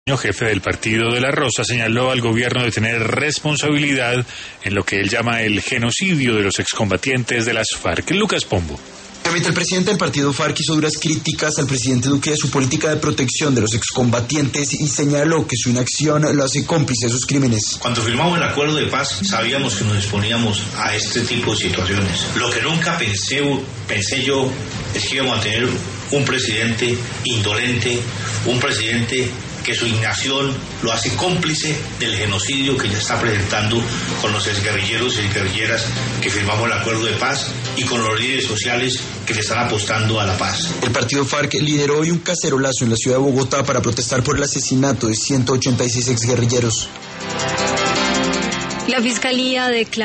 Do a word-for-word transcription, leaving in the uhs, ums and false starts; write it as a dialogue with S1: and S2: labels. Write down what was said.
S1: Jefe del Partido de la Rosa, señaló al gobierno de tener responsabilidad en lo que él llama el genocidio de los excombatientes de las FARC. Lucas Pombo.
S2: El presidente del partido FARC hizo duras críticas al presidente Duque de su política de protección de los excombatientes y señaló que su inacción lo hace cómplice de sus crímenes.
S3: Cuando firmamos el acuerdo de paz, sabíamos que nos exponíamos a este tipo de situaciones. Lo que nunca pensé, pensé yo es que íbamos a tener un presidente indolente, un presidente que su inacción lo hace cómplice del genocidio que ya está presentando con los exguerrilleros y guerrilleras que firmamos el acuerdo de paz y con los líderes sociales que le están apostando a la paz.
S2: El partido FARC lideró hoy un cacerolazo en la ciudad de Bogotá para protestar por el asesinato de ciento ochenta y seis exguerrilleros.
S4: La Fiscalía declaró